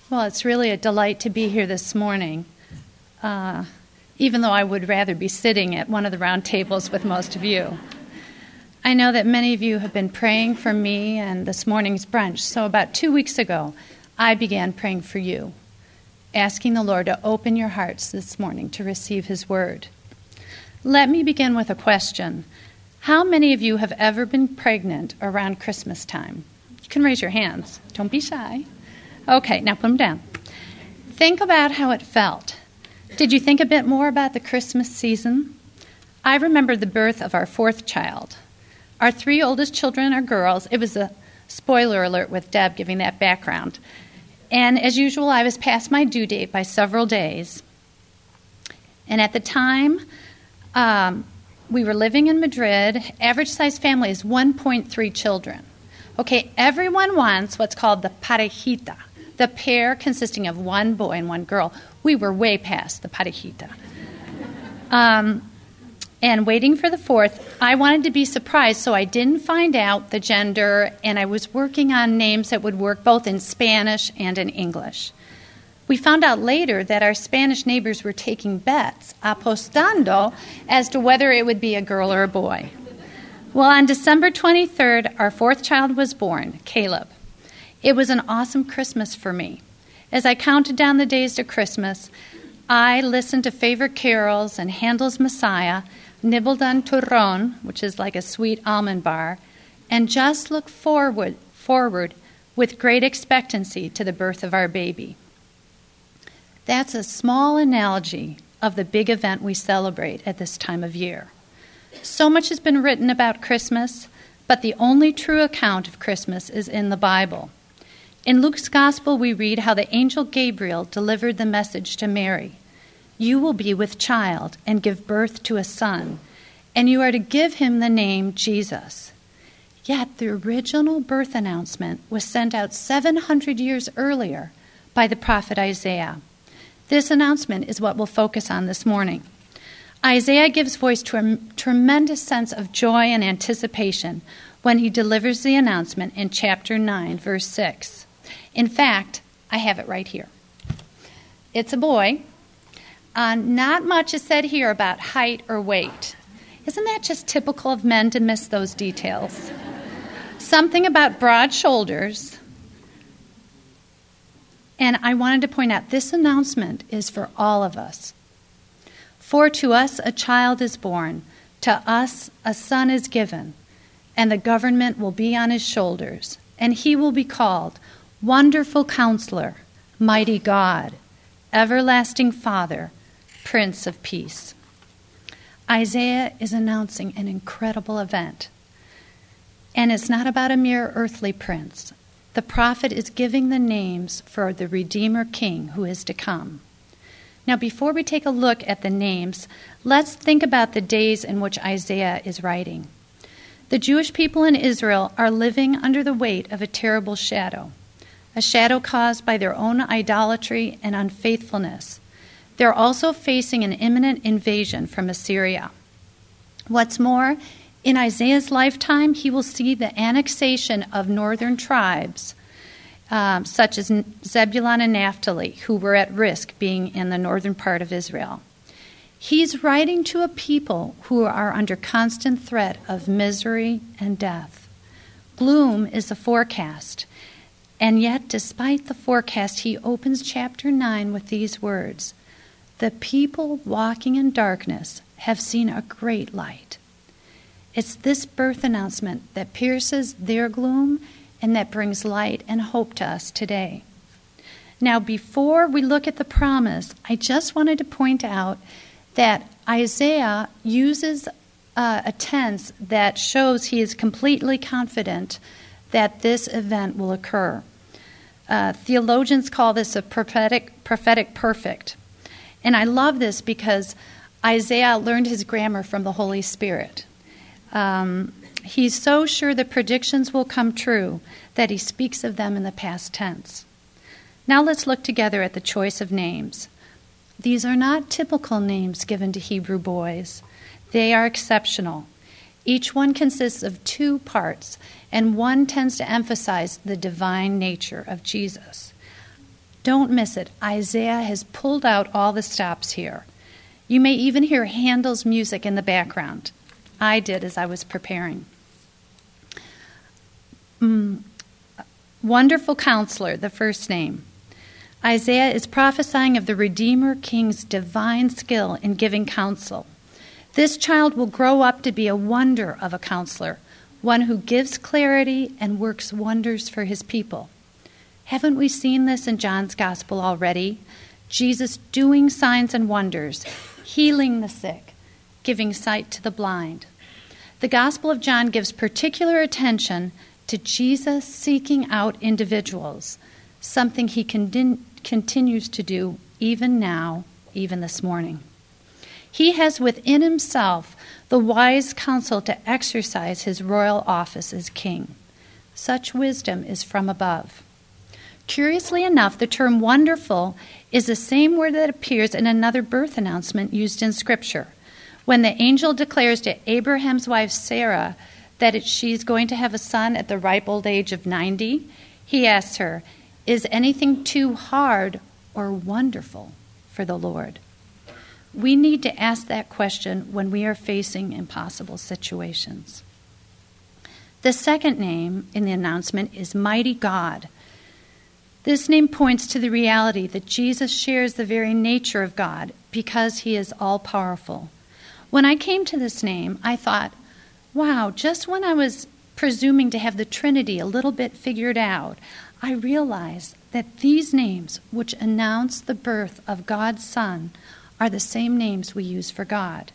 Well, it's really a delight to be here this morning, even though I would rather be sitting at one of the round tables with most of you. I know that many of you have been praying for me and this morning's brunch, so about 2 weeks ago, I began praying for you, asking the Lord to open your hearts this morning to receive His Word. Let me begin with a question. How many of you have ever been pregnant around Christmas time? You can raise your hands. Don't be shy. Okay, now put them down. Think about how it felt. Did you think a bit more about the Christmas season? I remember the birth of our fourth child. Our 3 oldest children are girls. It was a spoiler alert with Deb giving that background. And as usual, I was past my due date by several days. And at the time, we were living in Madrid. Average size family is 1.3 children. Okay, everyone wants what's called the parejita, the pair consisting of one boy and one girl. We were way past the parejita. And waiting for the fourth, I wanted to be surprised, so I didn't find out the gender, and I was working on names that would work both in Spanish and in English. We found out later that our Spanish neighbors were taking bets, apostando, as to whether it would be a girl or a boy. Well, on December 23rd, our fourth child was born, Caleb. It was an awesome Christmas for me. As I counted down the days to Christmas, I listened to favorite carols and Handel's Messiah, nibbled on turrón, which is like a sweet almond bar, and just looked forward with great expectancy to the birth of our baby. That's a small analogy of the big event we celebrate at this time of year. So much has been written about Christmas, but the only true account of Christmas is in the Bible. In Luke's Gospel, we read how the angel Gabriel delivered the message to Mary. You will be with child and give birth to a son, and you are to give him the name Jesus. Yet the original birth announcement was sent out 700 years earlier by the prophet Isaiah. This announcement is what we'll focus on this morning. Isaiah gives voice to a tremendous sense of joy and anticipation when he delivers the announcement in chapter 9, verse 6. In fact, I have it right here. It's a boy. Not much is said here about height or weight. Isn't that just typical of men to miss those details? Something about broad shoulders. And I wanted to point out this announcement is for all of us. For to us a child is born, to us a son is given, and the government will be on his shoulders, and he will be called Wonderful Counselor, Mighty God, Everlasting Father, Prince of Peace. Isaiah is announcing an incredible event. And it's not about a mere earthly prince. The prophet is giving the names for the Redeemer King who is to come. Now, before we take a look at the names, let's think about the days in which Isaiah is writing. The Jewish people in Israel are living under the weight of a terrible shadow, a shadow caused by their own idolatry and unfaithfulness. They're also facing an imminent invasion from Assyria. What's more, in Isaiah's lifetime, he will see the annexation of northern tribes, such as Zebulun and Naphtali, who were at risk being in the northern part of Israel. He's writing to a people who are under constant threat of misery and death. Gloom is the forecast, and yet, despite the forecast, he opens chapter 9 with these words, the people walking in darkness have seen a great light. It's this birth announcement that pierces their gloom and that brings light and hope to us today. Now, before we look at the promise, I just wanted to point out that Isaiah uses a tense that shows he is completely confident that this event will occur. Theologians call this a prophetic perfect. And I love this because Isaiah learned his grammar from the Holy Spirit. He's so sure the predictions will come true that he speaks of them in the past tense. Now let's look together at the choice of names. These are not typical names given to Hebrew boys. They are exceptional. Each one consists of 2 parts, and one tends to emphasize the divine nature of Jesus. Don't miss it. Isaiah has pulled out all the stops here. You may even hear Handel's music in the background. I did as I was preparing. Wonderful Counselor, the first name. Isaiah is prophesying of the Redeemer King's divine skill in giving counsel. This child will grow up to be a wonder of a counselor, one who gives clarity and works wonders for his people. Haven't we seen this in John's Gospel already? Jesus doing signs and wonders, healing the sick, giving sight to the blind. The Gospel of John gives particular attention to Jesus seeking out individuals, something he continues to do even now, even this morning. He has within himself the wise counsel to exercise his royal office as king. Such wisdom is from above. Curiously enough, the term wonderful is the same word that appears in another birth announcement used in Scripture. When the angel declares to Abraham's wife Sarah that she's going to have a son at the ripe old age of 90, he asks her, "Is anything too hard or wonderful for the Lord?" We need to ask that question when we are facing impossible situations. The second name in the announcement is Mighty God. This name points to the reality that Jesus shares the very nature of God because he is all-powerful. When I came to this name, I thought, wow, just when I was presuming to have the Trinity a little bit figured out, I realized that these names, which announce the birth of God's Son, are the same names we use for God.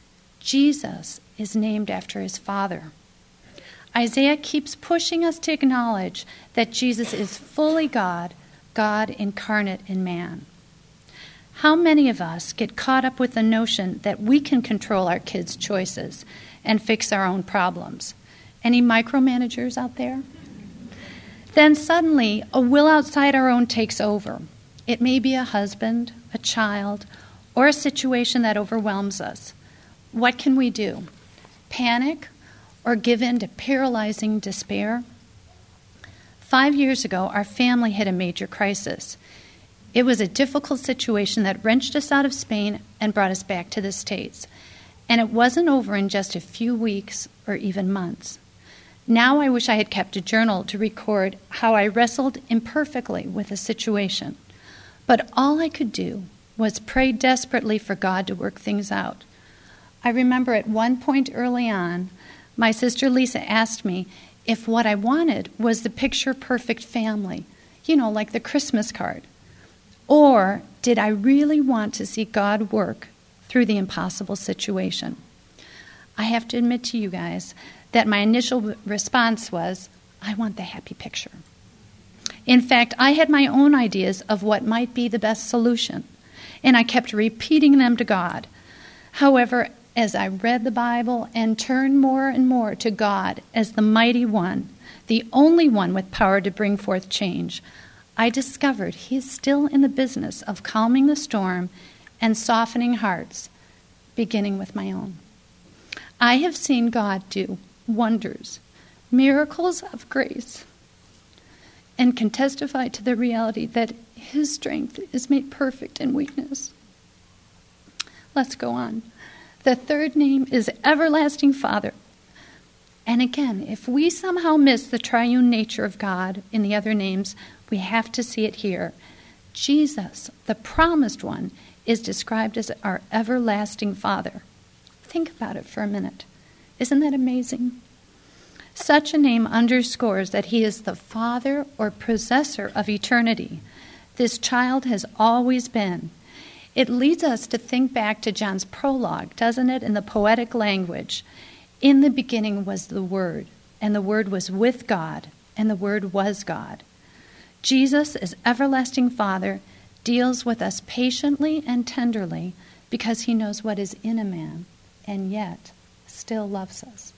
Jesus is named after his Father. Isaiah keeps pushing us to acknowledge that Jesus is fully God, God incarnate in man. How many of us get caught up with the notion that we can control our kids' choices and fix our own problems? Any micromanagers out there? Then suddenly, a will outside our own takes over. It may be a husband, a child, or a situation that overwhelms us. What can we do? Panic or give in to paralyzing despair? 5 years ago, our family hit a major crisis. It was a difficult situation that wrenched us out of Spain and brought us back to the States. And it wasn't over in just a few weeks or even months. Now I wish I had kept a journal to record how I wrestled imperfectly with the situation. But all I could do was pray desperately for God to work things out. I remember at one point early on, my sister Lisa asked me if what I wanted was the picture-perfect family, like the Christmas card. Or did I really want to see God work through the impossible situation? I have to admit to you guys that my initial response was, I want the happy picture. In fact, I had my own ideas of what might be the best solution, and I kept repeating them to God. However, as I read the Bible and turned more and more to God as the mighty one, the only one with power to bring forth change, I discovered he is still in the business of calming the storm and softening hearts, beginning with my own. I have seen God do wonders, miracles of grace, and can testify to the reality that his strength is made perfect in weakness. Let's go on. The third name is Everlasting Father. And again, if we somehow miss the triune nature of God in the other names, we have to see it here. Jesus, the promised one, is described as our everlasting Father. Think about it for a minute. Isn't that amazing? Such a name underscores that he is the Father or possessor of eternity. This child has always been. It leads us to think back to John's prologue, doesn't it, in the poetic language. In the beginning was the Word, and the Word was with God, and the Word was God. Jesus, as everlasting Father, deals with us patiently and tenderly because he knows what is in a man, and yet still loves us.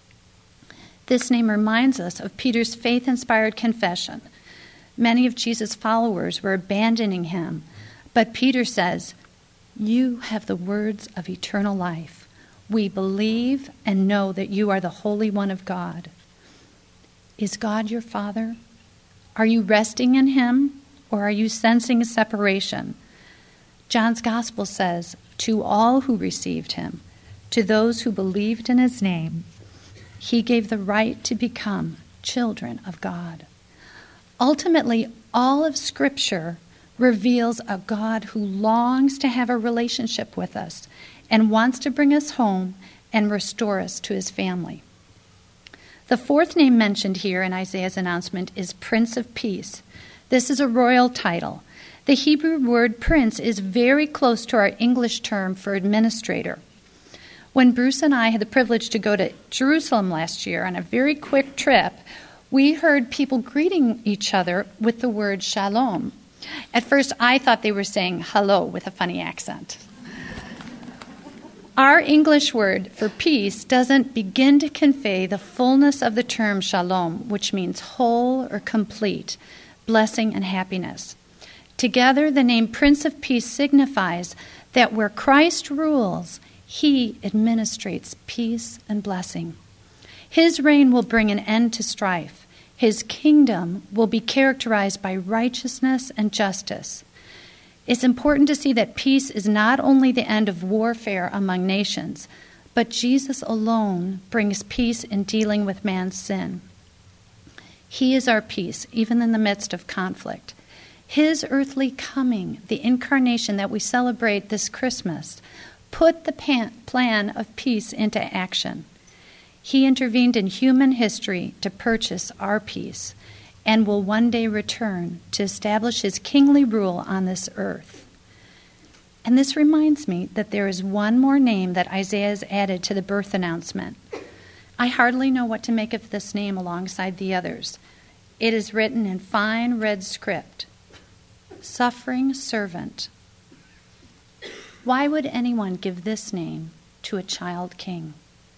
This name reminds us of Peter's faith-inspired confession. Many of Jesus' followers were abandoning him, but Peter says, "You have the words of eternal life. We believe and know that you are the Holy One of God." Is God your Father? Are you resting in him, or are you sensing a separation? John's Gospel says, to all who received him, to those who believed in his name, he gave the right to become children of God. Ultimately, all of Scripture reveals a God who longs to have a relationship with us and wants to bring us home and restore us to his family. The fourth name mentioned here in Isaiah's announcement is Prince of Peace. This is a royal title. The Hebrew word prince is very close to our English term for administrator. When Bruce and I had the privilege to go to Jerusalem last year on a very quick trip, we heard people greeting each other with the word shalom. At first, I thought they were saying hello with a funny accent. Our English word for peace doesn't begin to convey the fullness of the term shalom, which means whole or complete, blessing and happiness. Together, the name Prince of Peace signifies that where Christ rules, he administrates peace and blessing. His reign will bring an end to strife. His kingdom will be characterized by righteousness and justice. It's important to see that peace is not only the end of warfare among nations, but Jesus alone brings peace in dealing with man's sin. He is our peace, even in the midst of conflict. His earthly coming, the incarnation that we celebrate this Christmas, put the plan of peace into action. He intervened in human history to purchase our peace and will one day return to establish his kingly rule on this earth. And this reminds me that there is one more name that Isaiah has added to the birth announcement. I hardly know what to make of this name alongside the others. It is written in fine red script, Suffering Servant. Why would anyone give this name to a child king?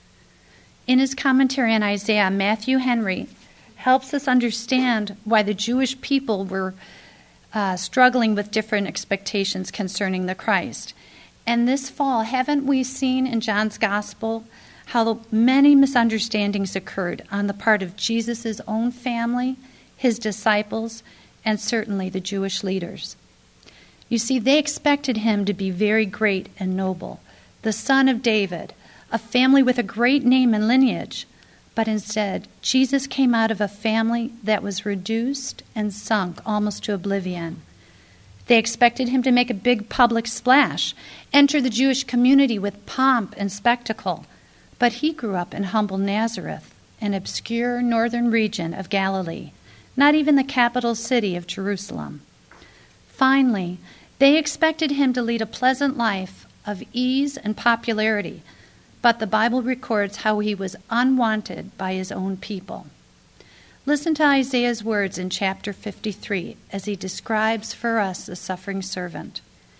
In his commentary on Isaiah, Matthew Henry helps us understand why the Jewish people were struggling with different expectations concerning the Christ. And this fall, haven't we seen in John's Gospel how many misunderstandings occurred on the part of Jesus' own family, his disciples, and certainly the Jewish leaders? You see, they expected him to be very great and noble, the son of David, a family with a great name and lineage. But instead, Jesus came out of a family that was reduced and sunk almost to oblivion. They expected him to make a big public splash, enter the Jewish community with pomp and spectacle. But he grew up in humble Nazareth, an obscure northern region of Galilee, not even the capital city of Jerusalem. Finally, they expected him to lead a pleasant life of ease and popularity, but the Bible records how he was unwanted by his own people. Listen to Isaiah's words in chapter 53 as he describes for us the suffering servant.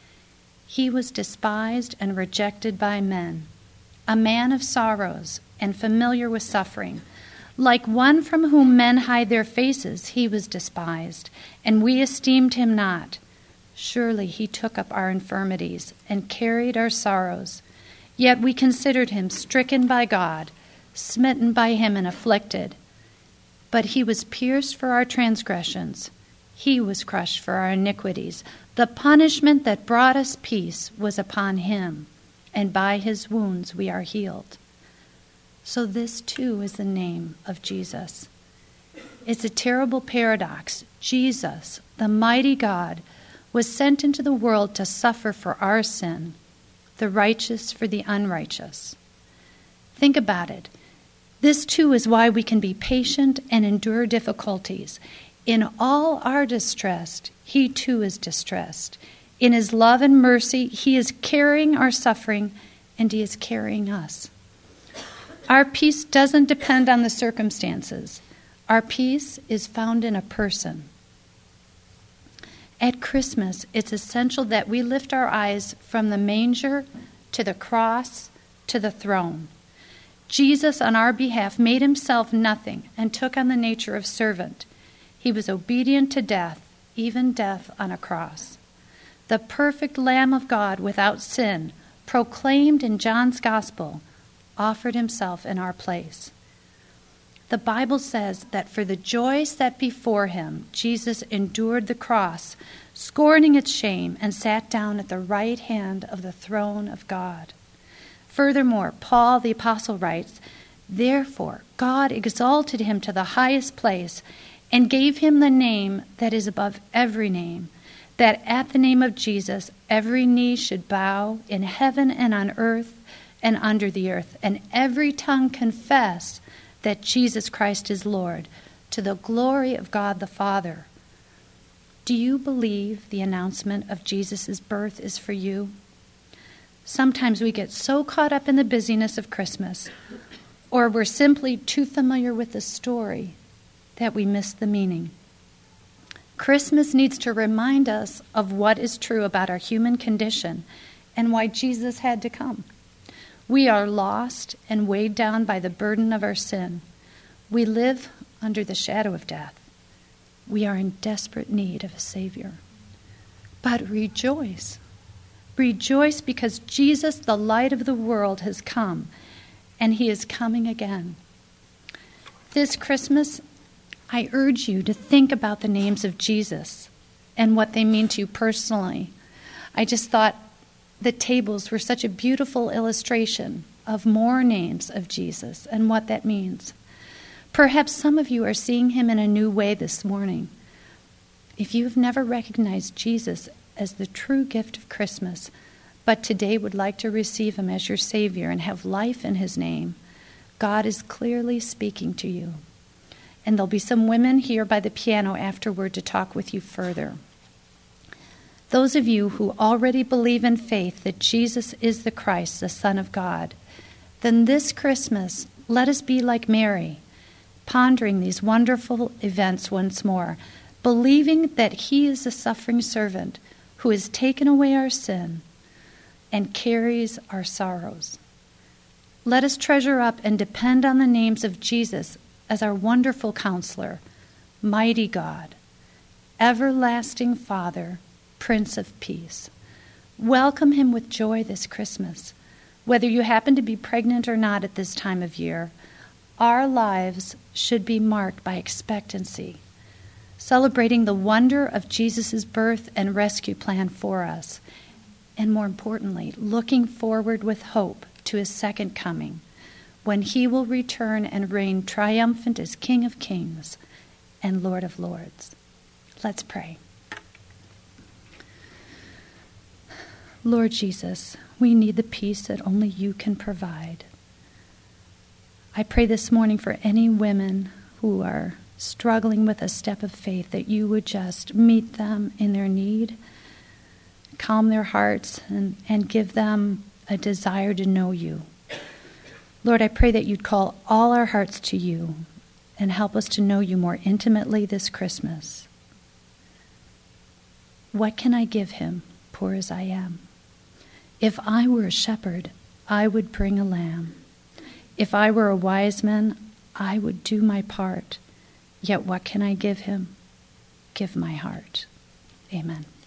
He was despised and rejected by men, a man of sorrows and familiar with suffering. Like one from whom men hide their faces, he was despised, and we esteemed him not. Surely he took up our infirmities and carried our sorrows. Yet we considered him stricken by God, smitten by him and afflicted. But he was pierced for our transgressions. He was crushed for our iniquities. The punishment that brought us peace was upon him, and by his wounds we are healed. So this too is the name of Jesus. It's a terrible paradox. Jesus, the mighty God, was sent into the world to suffer for our sin, the righteous for the unrighteous. Think about it. This too is why we can be patient and endure difficulties. In all our distress, he too is distressed. In his love and mercy, he is carrying our suffering, and he is carrying us. Our peace doesn't depend on the circumstances. Our peace is found in a person. At Christmas, it's essential that we lift our eyes from the manger to the cross to the throne. Jesus, on our behalf, made himself nothing and took on the nature of servant. He was obedient to death, even death on a cross. The perfect Lamb of God without sin, proclaimed in John's Gospel, offered himself in our place. The Bible says that for the joy set before him, Jesus endured the cross, scorning its shame, and sat down at the right hand of the throne of God. Furthermore, Paul the apostle writes, "Therefore God exalted him to the highest place and gave him the name that is above every name, that at the name of Jesus every knee should bow in heaven and on earth and under the earth, and every tongue confess that Jesus Christ is Lord, to the glory of God the Father." Do you believe the announcement of Jesus' birth is for you? Sometimes we get so caught up in the busyness of Christmas, or we're simply too familiar with the story that we miss the meaning. Christmas needs to remind us of what is true about our human condition and why Jesus had to come. We are lost and weighed down by the burden of our sin. We live under the shadow of death. We are in desperate need of a Savior. But rejoice. Rejoice because Jesus, the light of the world, has come, and he is coming again. This Christmas, I urge you to think about the names of Jesus and what they mean to you personally. I just thought the tables were such a beautiful illustration of more names of Jesus and what that means. Perhaps some of you are seeing him in a new way this morning. If you have never recognized Jesus as the true gift of Christmas, but today would like to receive him as your Savior and have life in his name, God is clearly speaking to you. And there'll be some women here by the piano afterward to talk with you further. Those of you who already believe in faith that Jesus is the Christ, the Son of God, then this Christmas, let us be like Mary, pondering these wonderful events once more, believing that he is the suffering servant who has taken away our sin and carries our sorrows. Let us treasure up and depend on the names of Jesus as our wonderful counselor, mighty God, everlasting Father, Prince of Peace. Welcome him with joy this Christmas. Whether you happen to be pregnant or not at this time of year, our lives should be marked by expectancy, celebrating the wonder of Jesus' birth and rescue plan for us, and more importantly, looking forward with hope to his second coming, when he will return and reign triumphant as King of Kings and Lord of Lords. Let's pray. Lord Jesus, we need the peace that only you can provide. I pray this morning for any women who are struggling with a step of faith, that you would just meet them in their need, calm their hearts, and give them a desire to know you. Lord, I pray that you'd call all our hearts to you and help us to know you more intimately this Christmas. What can I give him, poor as I am? If I were a shepherd, I would bring a lamb. If I were a wise man, I would do my part. Yet what can I give him? Give my heart. Amen.